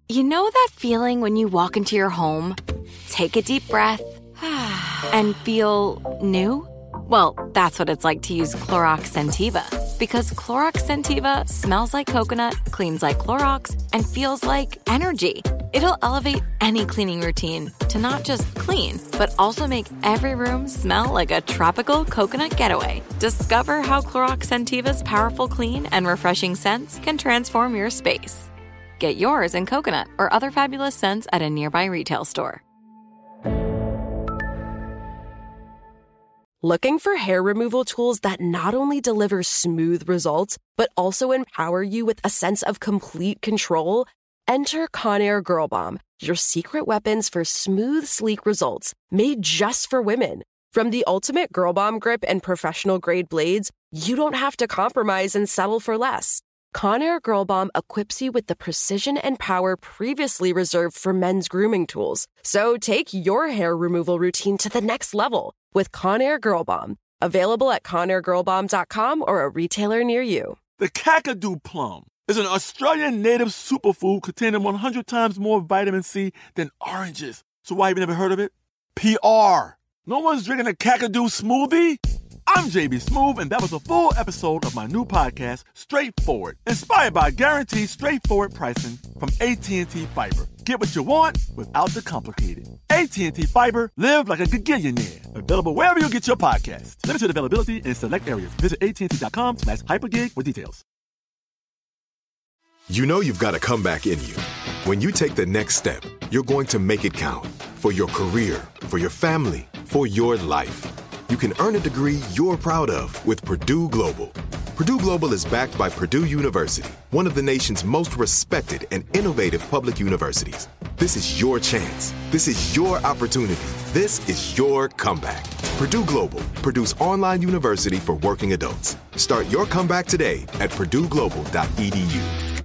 You know that feeling when you walk into your home, take a deep breath, and feel new? Well, that's what it's like to use Clorox Scentiva. Because Clorox Scentiva smells like coconut, cleans like Clorox, and feels like energy. It'll elevate any cleaning routine to not just clean, but also make every room smell like a tropical coconut getaway. Discover how Clorox Scentiva's powerful clean and refreshing scents can transform your space. Get yours in coconut or other fabulous scents at a nearby retail store. Looking for hair removal tools that not only deliver smooth results, but also empower you with a sense of complete control? Enter Conair Girl Bomb, your secret weapons for smooth, sleek results, made just for women. From the ultimate Girl Bomb grip and professional-grade blades, you don't have to compromise and settle for less. Conair Girl Bomb equips you with the precision and power previously reserved for men's grooming tools. So take your hair removal routine to the next level with Conair Girl Bomb. Available at ConairGirlBomb.com or a retailer near you. The Kakadu plum is an Australian native superfood containing 100 times more vitamin C than oranges. So why have you never heard of it? PR. No one's drinking a Kakadu smoothie? I'm JB Smoove, and that was a full episode of my new podcast, Straightforward, inspired by guaranteed straightforward pricing from AT&T Fiber. Get what you want without the complicated. AT&T Fiber, live like a gigillionaire. Available wherever you get your podcasts. Limited availability in select areas. Visit AT&T.com/hypergig for details. You know you've got a comeback in you. When you take the next step, you're going to make it count. For your career, for your family, for your life. You can earn a degree you're proud of with Purdue Global. Purdue Global is backed by Purdue University, one of the nation's most respected and innovative public universities. This is your chance. This is your opportunity. This is your comeback. Purdue Global, Purdue's online university for working adults. Start your comeback today at purdueglobal.edu.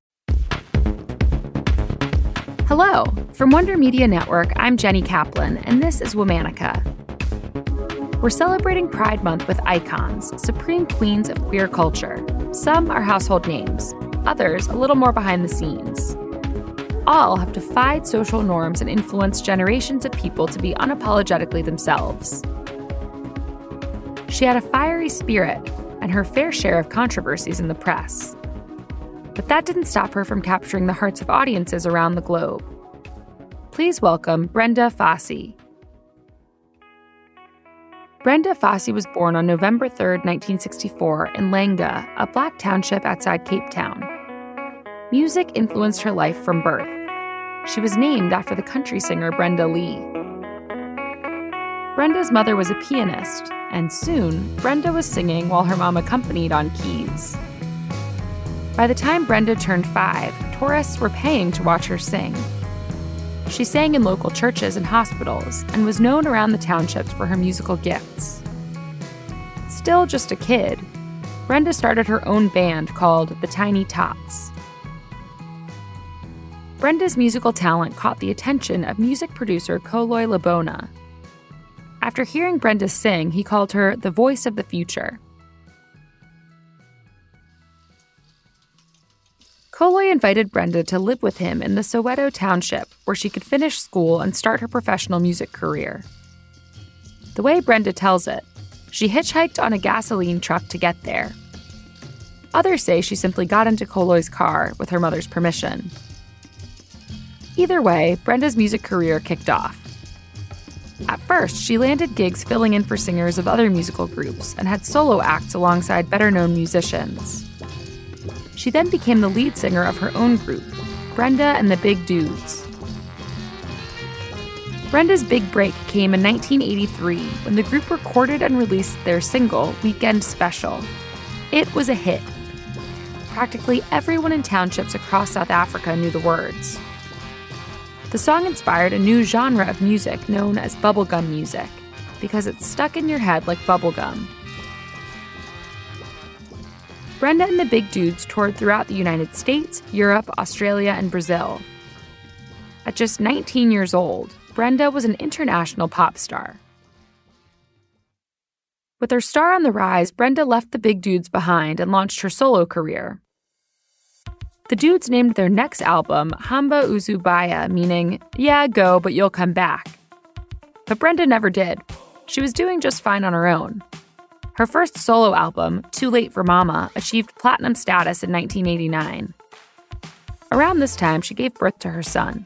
Hello. From Wonder Media Network, I'm Jenny Kaplan, and this is Womanica. We're celebrating Pride Month with icons, supreme queens of queer culture. Some are household names, others a little more behind the scenes. All have defied social norms and influenced generations of people to be unapologetically themselves. She had a fiery spirit and her fair share of controversies in the press. But that didn't stop her from capturing the hearts of audiences around the globe. Please welcome Brenda Fassie. Brenda Fassie was born on November 3, 1964, in Langa, a black township outside Cape Town. Music influenced her life from birth. She was named after the country singer Brenda Lee. Brenda's mother was a pianist, and soon, Brenda was singing while her mom accompanied on keys. By the time Brenda turned 5, tourists were paying to watch her sing. She sang in local churches and hospitals and was known around the townships for her musical gifts. Still just a kid, Brenda started her own band called the Tiny Tots. Brenda's musical talent caught the attention of music producer Koloi Labona. After hearing Brenda sing, he called her the voice of the future. Koloi invited Brenda to live with him in the Soweto township, where she could finish school and start her professional music career. The way Brenda tells it, she hitchhiked on a gasoline truck to get there. Others say she simply got into Koloi's car with her mother's permission. Either way, Brenda's music career kicked off. At first, she landed gigs filling in for singers of other musical groups and had solo acts alongside better-known musicians. She then became the lead singer of her own group, Brenda and the Big Dudes. Brenda's big break came in 1983 when the group recorded and released their single, Weekend Special. It was a hit. Practically everyone in townships across South Africa knew the words. The song inspired a new genre of music known as bubblegum music, because it's stuck in your head like bubblegum. Brenda and the Big Dudes toured throughout the United States, Europe, Australia, and Brazil. At just 19 years old, Brenda was an international pop star. With her star on the rise, Brenda left the Big Dudes behind and launched her solo career. The Dudes named their next album Hamba Uzubaya, meaning, yeah, go, but you'll come back. But Brenda never did. She was doing just fine on her own. Her first solo album, Too Late for Mama, achieved platinum status in 1989. Around this time, she gave birth to her son.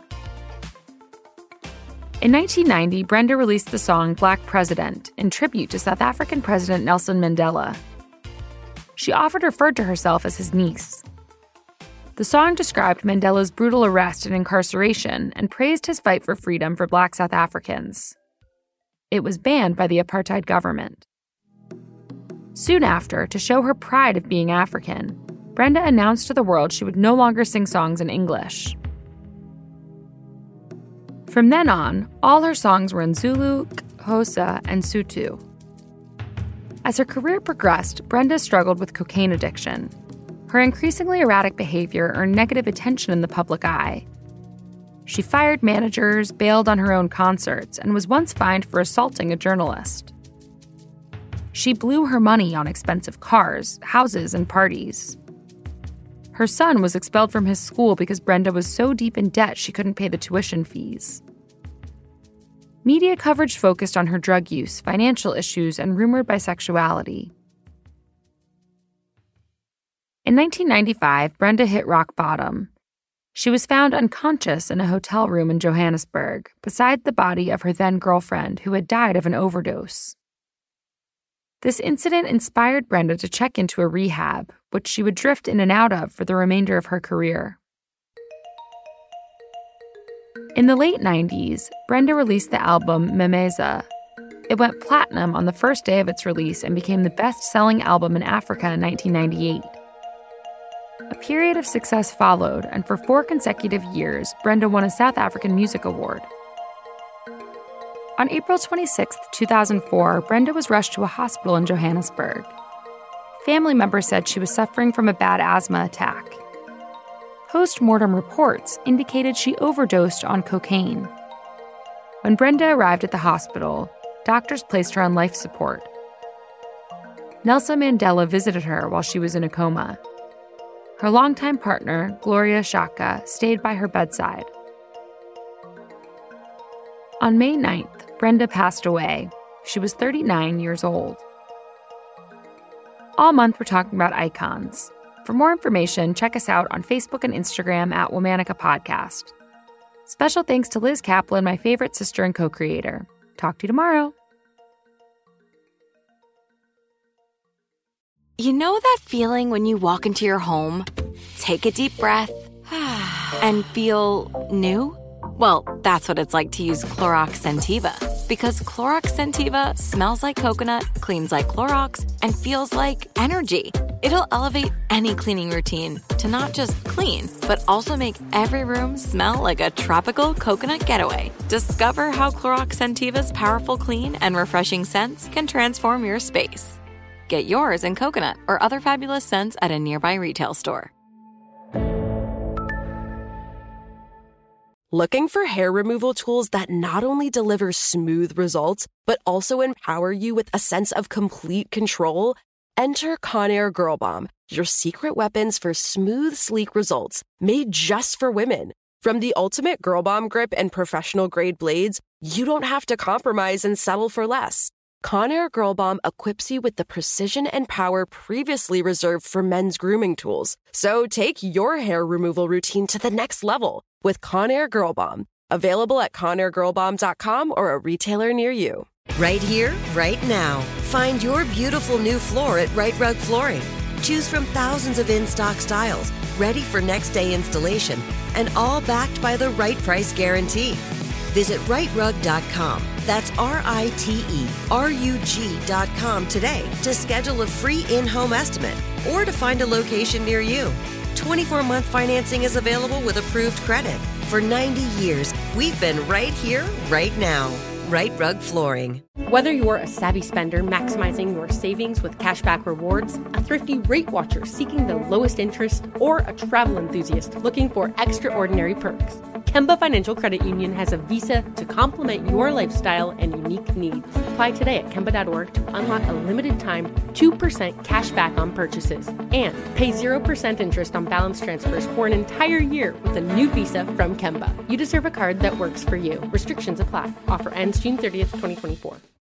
In 1990, Brenda released the song Black President in tribute to South African President Nelson Mandela. She often referred to herself as his niece. The song described Mandela's brutal arrest and incarceration and praised his fight for freedom for Black South Africans. It was banned by the apartheid government. Soon after, to show her pride of being African, Brenda announced to the world she would no longer sing songs in English. From then on, all her songs were in Zulu, Xhosa, and Sotho. As her career progressed, Brenda struggled with cocaine addiction. Her increasingly erratic behavior earned negative attention in the public eye. She fired managers, bailed on her own concerts, and was once fined for assaulting a journalist. She blew her money on expensive cars, houses, and parties. Her son was expelled from his school because Brenda was so deep in debt she couldn't pay the tuition fees. Media coverage focused on her drug use, financial issues, and rumored bisexuality. In 1995, Brenda hit rock bottom. She was found unconscious in a hotel room in Johannesburg, beside the body of her then-girlfriend who had died of an overdose. This incident inspired Brenda to check into a rehab, which she would drift in and out of for the remainder of her career. In the late 90s, Brenda released the album Memeza. It went platinum on the first day of its release and became the best-selling album in Africa in 1998. A period of success followed, and for 4 consecutive years, Brenda won a South African Music Award. On April 26, 2004, Brenda was rushed to a hospital in Johannesburg. Family members said she was suffering from a bad asthma attack. Post-mortem reports indicated she overdosed on cocaine. When Brenda arrived at the hospital, doctors placed her on life support. Nelson Mandela visited her while she was in a coma. Her longtime partner, Gloria Shaka, stayed by her bedside. On May 9th, Brenda passed away. She was 39 years old. All month, we're talking about icons. For more information, check us out on Facebook and Instagram at Womanica Podcast. Special thanks to Liz Kaplan, my favorite sister and co-creator. Talk to you tomorrow. You know that feeling when you walk into your home, take a deep breath, and feel new? Well, that's what it's like to use Clorox Scentiva. Because Clorox Scentiva smells like coconut, cleans like Clorox, and feels like energy. It'll elevate any cleaning routine to not just clean, but also make every room smell like a tropical coconut getaway. Discover how Clorox Scentiva's powerful clean and refreshing scents can transform your space. Get yours in coconut or other fabulous scents at a nearby retail store. Looking for hair removal tools that not only deliver smooth results, but also empower you with a sense of complete control? Enter Conair Girl Bomb, your secret weapons for smooth, sleek results, made just for women. From the ultimate Girl Bomb grip and professional-grade blades, you don't have to compromise and settle for less. Conair Girl Bomb equips you with the precision and power previously reserved for men's grooming tools. So take your hair removal routine to the next level with Conair Girl Bomb. Available at ConairGirlBomb.com or a retailer near you. Right here, right now. Find your beautiful new floor at Right Rug Flooring. Choose from thousands of in-stock styles, ready for next day installation, and all backed by the right price guarantee. Visit rightrug.com. That's RITERUG.com today to schedule a free in-home estimate or to find a location near you. 24-month financing is available with approved credit. For 90 years, we've been right here, right now. Right Rug Flooring. Whether you're a savvy spender maximizing your savings with cashback rewards, a thrifty rate watcher seeking the lowest interest, or a travel enthusiast looking for extraordinary perks, Kemba Financial Credit Union has a visa to complement your lifestyle and unique needs. Apply today at Kemba.org to unlock a limited-time 2% cash back on purchases and pay 0% interest on balance transfers for an entire year with a new visa from Kemba. You deserve a card that works for you. Restrictions apply. Offer ends June 30th, 2024.